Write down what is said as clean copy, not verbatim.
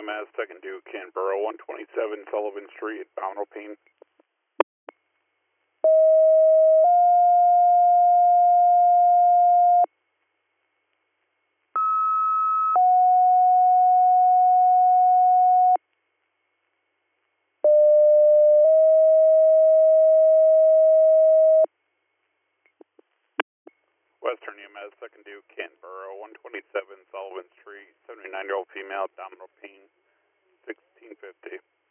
EMS, second due, Canberra, 127 Sullivan Street, abdominal pain. Western EMS, second due, Canberra, 127 Sullivan Street, 79-year-old female, abdominal pain, 1650.